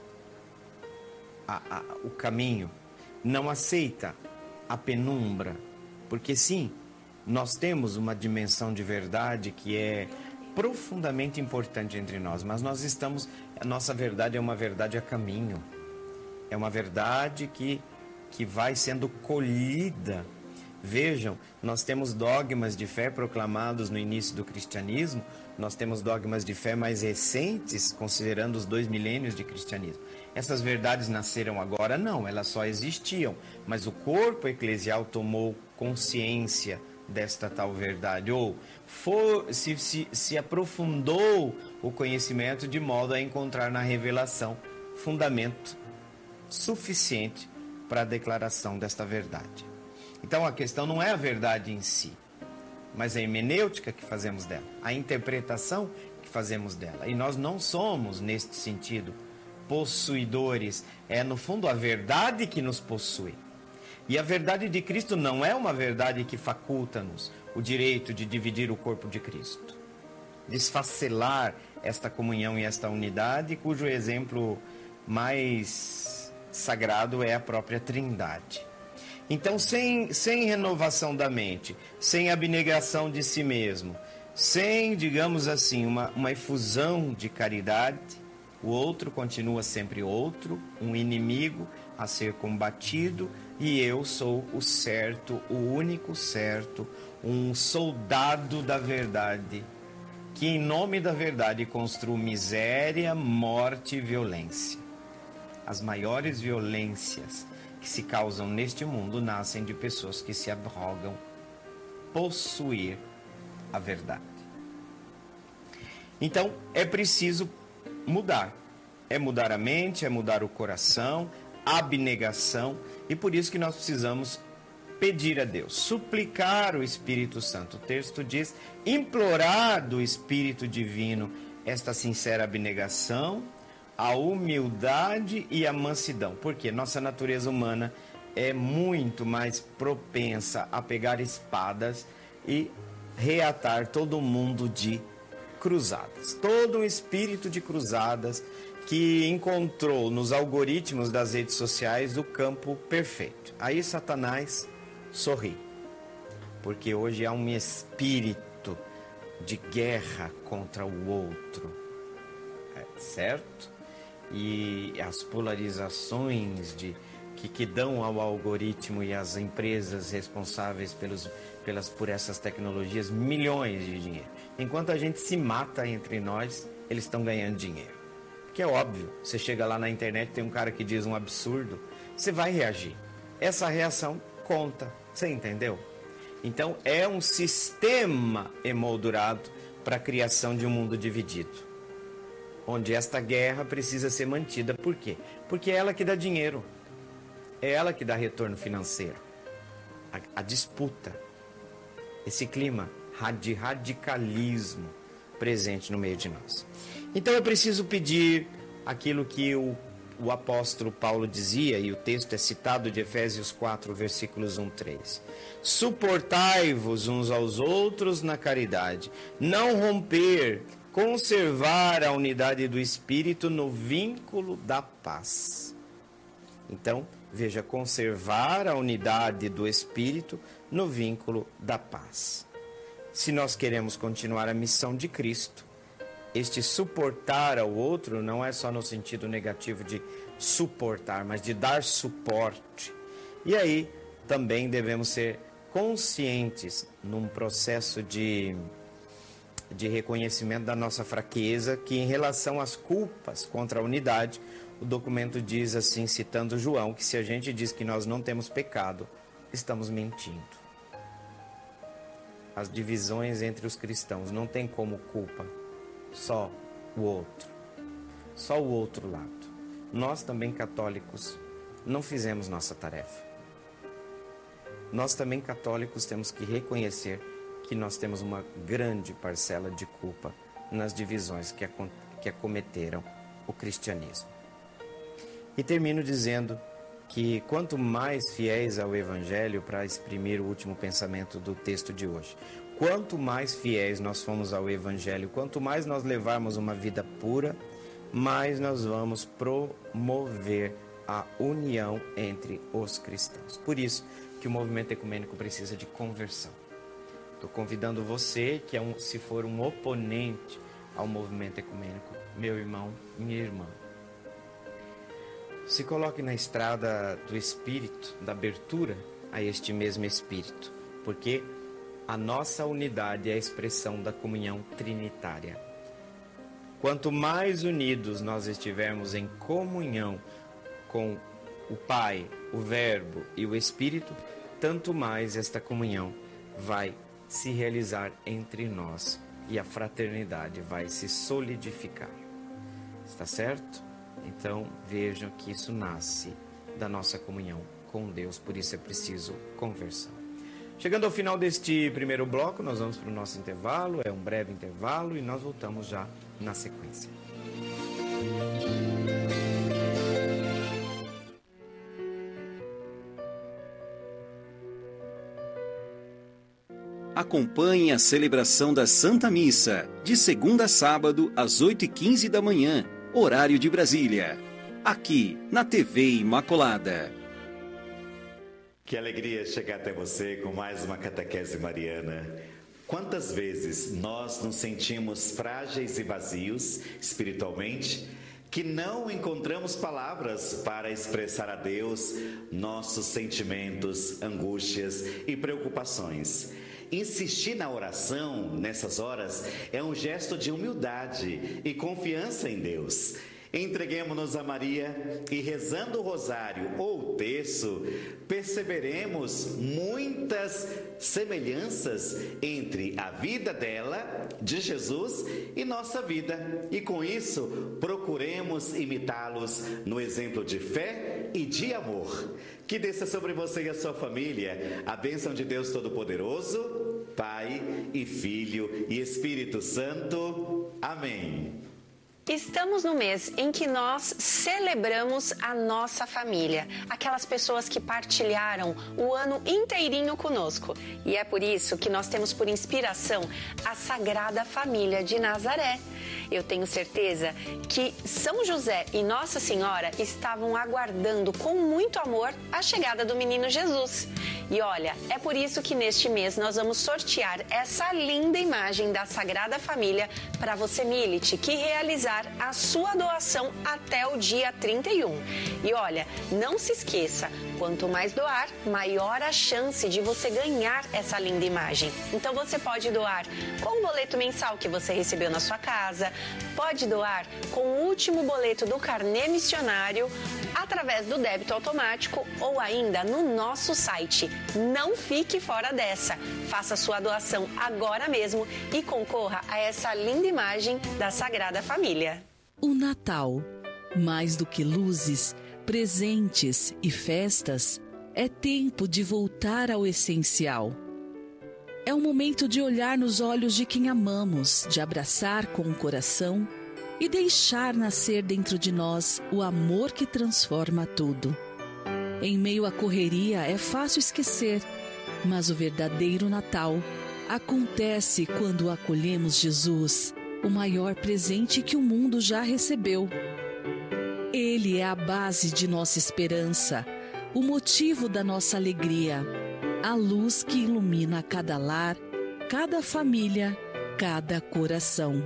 o caminho, não aceita a penumbra, porque sim, nós temos uma dimensão de verdade que é profundamente importante entre nós, mas a nossa verdade é uma verdade a caminho, é uma verdade que vai sendo colhida. Vejam, nós temos dogmas de fé proclamados no início do cristianismo, nós temos dogmas de fé mais recentes, considerando os 2 milênios de cristianismo. Essas verdades nasceram agora? Não, elas só existiam, mas o corpo eclesial tomou consciência desta tal verdade, ou se aprofundou o conhecimento de modo a encontrar na revelação fundamento suficiente para a declaração desta verdade. Então a questão não é a verdade em si, mas a hermenêutica que fazemos dela, a interpretação que fazemos dela. E nós não somos, neste sentido, possuidores. É, no fundo, a verdade que nos possui. E a verdade de Cristo não é uma verdade que faculta-nos o direito de dividir o corpo de Cristo, desfacelar esta comunhão e esta unidade, cujo exemplo mais sagrado é a própria Trindade. Então, sem renovação da mente, sem abnegação de si mesmo, sem, digamos assim, uma efusão de caridade, o outro continua sempre outro, um inimigo a ser combatido, e eu sou o certo, o único certo, um soldado da verdade, que em nome da verdade construo miséria, morte e violência. As maiores violências que se causam neste mundo nascem de pessoas que se arrogam possuir a verdade. Então, é preciso mudar. É mudar a mente, é mudar o coração, abnegação, e por isso que nós precisamos pedir a Deus, suplicar o Espírito Santo. O texto diz, implorar do Espírito Divino esta sincera abnegação, a humildade e a mansidão. Porque nossa natureza humana é muito mais propensa a pegar espadas e reatar todo mundo de cruzadas. Todo um espírito de cruzadas que encontrou nos algoritmos das redes sociais o campo perfeito. Aí Satanás sorri, porque hoje há um espírito de guerra contra o outro, certo? E as polarizações que dão ao algoritmo e às empresas responsáveis por essas tecnologias milhões de dinheiro. Enquanto a gente se mata entre nós, eles estão ganhando dinheiro. Porque é óbvio, você chega lá na internet, tem um cara que diz um absurdo, você vai reagir. Essa reação conta, você entendeu? Então é um sistema emoldurado para a criação de um mundo dividido, onde esta guerra precisa ser mantida. Por quê? Porque é ela que dá dinheiro, é ela que dá retorno financeiro. A disputa, esse clima de radicalismo presente no meio de nós. Então é preciso pedir aquilo que o apóstolo Paulo dizia, e o texto é citado de Efésios 4, versículos 1-3. Suportai-vos uns aos outros na caridade, não romper, conservar a unidade do Espírito no vínculo da paz. Então, veja, conservar a unidade do Espírito no vínculo da paz. Se nós queremos continuar a missão de Cristo, este suportar ao outro não é só no sentido negativo de suportar, mas de dar suporte. E aí também devemos ser conscientes num processo de reconhecimento da nossa fraqueza, que em relação às culpas contra a unidade, o documento diz assim, citando João, que se a gente diz que nós não temos pecado, estamos mentindo. As divisões entre os cristãos não tem como culpa só o outro, só o outro lado. Nós também católicos não fizemos nossa tarefa. Nós também católicos temos que reconhecer que nós temos uma grande parcela de culpa nas divisões que acometeram o cristianismo. E termino dizendo que quanto mais fiéis ao Evangelho, para exprimir o último pensamento do texto de hoje, quanto mais fiéis nós fomos ao Evangelho, quanto mais nós levarmos uma vida pura, mais nós vamos promover a união entre os cristãos. Por isso que o movimento ecumênico precisa de conversão. Estou convidando você, que se for um oponente ao movimento ecumênico, meu irmão, minha irmã, se coloque na estrada do Espírito, da abertura a este mesmo Espírito, porque a nossa unidade é a expressão da comunhão trinitária. Quanto mais unidos nós estivermos em comunhão com o Pai, o Verbo e o Espírito, tanto mais esta comunhão vai se realizar entre nós e a fraternidade vai se solidificar. Está certo? Então vejam que isso nasce da nossa comunhão com Deus, por isso é preciso conversão. Chegando ao final deste primeiro bloco, nós vamos para o nosso intervalo, é um breve intervalo e nós voltamos já na sequência. Acompanhe a celebração da Santa Missa, de segunda a sábado, às 8h15 da manhã, horário de Brasília. Aqui, na TV Imaculada. Que alegria chegar até você com mais uma catequese mariana. Quantas vezes nós nos sentimos frágeis e vazios espiritualmente, que não encontramos palavras para expressar a Deus nossos sentimentos, angústias e preocupações. Insistir na oração nessas horas é um gesto de humildade e confiança em Deus. Entreguemo-nos a Maria e, rezando o rosário ou o terço, perceberemos muitas semelhanças entre a vida dela, de Jesus, e nossa vida. E com isso, procuremos imitá-los no exemplo de fé e de amor. Que desça sobre você e a sua família a bênção de Deus Todo-Poderoso, Pai e Filho e Espírito Santo. Amém. Estamos no mês em que nós celebramos a nossa família, aquelas pessoas que partilharam o ano inteirinho conosco. E é por isso que nós temos por inspiração a Sagrada Família de Nazaré. Eu tenho certeza que São José e Nossa Senhora estavam aguardando com muito amor a chegada do menino Jesus. E olha, é por isso que neste mês nós vamos sortear essa linda imagem da Sagrada Família para você, Milite, que realizar a sua doação até o dia 31. E olha, não se esqueça, quanto mais doar, maior a chance de você ganhar essa linda imagem. Então você pode doar com o boleto mensal que você recebeu na sua casa, pode doar com o último boleto do carnê missionário, através do débito automático ou ainda no nosso site. Não fique fora dessa. Faça sua doação agora mesmo e concorra a essa linda imagem da Sagrada Família. O Natal, mais do que luzes, presentes e festas, é tempo de voltar ao essencial. É o momento de olhar nos olhos de quem amamos, de abraçar com o coração e deixar nascer dentro de nós o amor que transforma tudo. Em meio à correria é fácil esquecer, mas o verdadeiro Natal acontece quando acolhemos Jesus, o maior presente que o mundo já recebeu. Ele é a base de nossa esperança, o motivo da nossa alegria, a luz que ilumina cada lar, cada família, cada coração.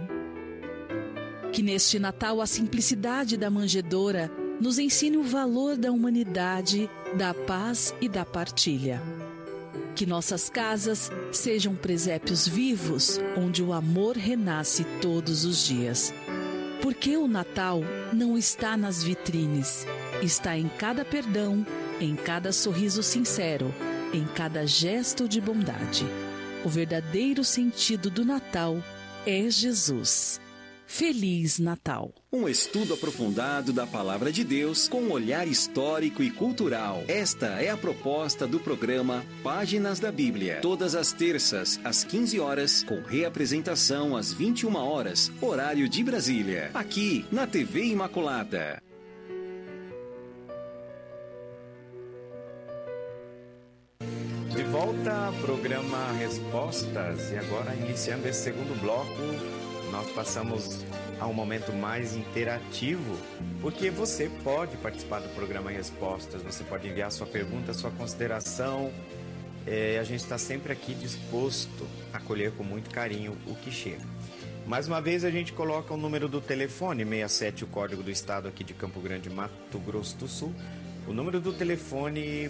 Que neste Natal a simplicidade da manjedoura nos ensine o valor da humanidade, da paz e da partilha. Que nossas casas sejam presépios vivos, onde o amor renasce todos os dias. Porque o Natal não está nas vitrines, está em cada perdão, em cada sorriso sincero, em cada gesto de bondade. O verdadeiro sentido do Natal é Jesus. Feliz Natal! Um estudo aprofundado da Palavra de Deus com um olhar histórico e cultural. Esta é a proposta do programa Páginas da Bíblia. Todas as terças, às 15 horas, com reapresentação às 21 horas, horário de Brasília. Aqui, na TV Imaculada. programa Respostas e agora iniciando esse segundo bloco, nós passamos a um momento mais interativo, porque você pode participar do programa Respostas, você pode enviar sua pergunta, sua consideração. A gente está sempre aqui disposto a acolher com muito carinho o que chega. Mais uma vez a gente coloca o número do telefone, 67, o código do estado aqui de Campo Grande, Mato Grosso do Sul. O número do telefone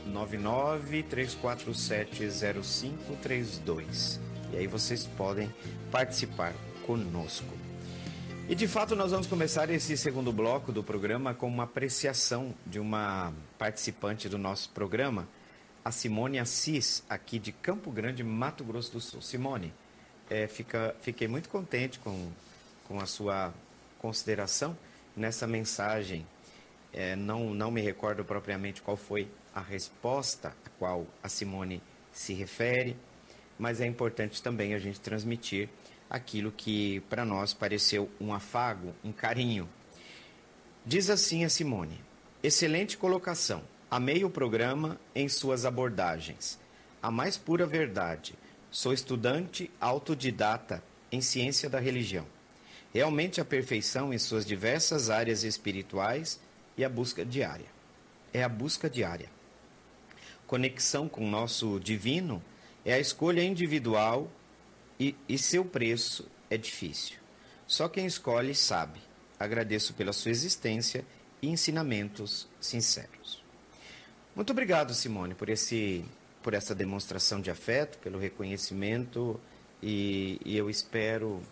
99-347-0532. E aí vocês podem participar conosco. E de fato nós vamos começar esse segundo bloco do programa com uma apreciação de uma participante do nosso programa, a Simone Assis, aqui de Campo Grande, Mato Grosso do Sul. Simone, fiquei muito contente com a sua consideração nessa mensagem. Não me recordo propriamente qual foi a resposta a qual a Simone se refere, mas é importante também a gente transmitir aquilo que para nós pareceu um afago, um carinho. Diz assim a Simone: excelente colocação, amei o programa em suas abordagens, a mais pura verdade, sou estudante autodidata em ciência da religião, realmente a perfeição em suas diversas áreas espirituais e a busca diária. É a busca diária. Conexão com o nosso divino é a escolha individual e seu preço é difícil. Só quem escolhe sabe. Agradeço pela sua existência e ensinamentos sinceros. Muito obrigado, Simone, por essa demonstração de afeto, pelo reconhecimento e eu espero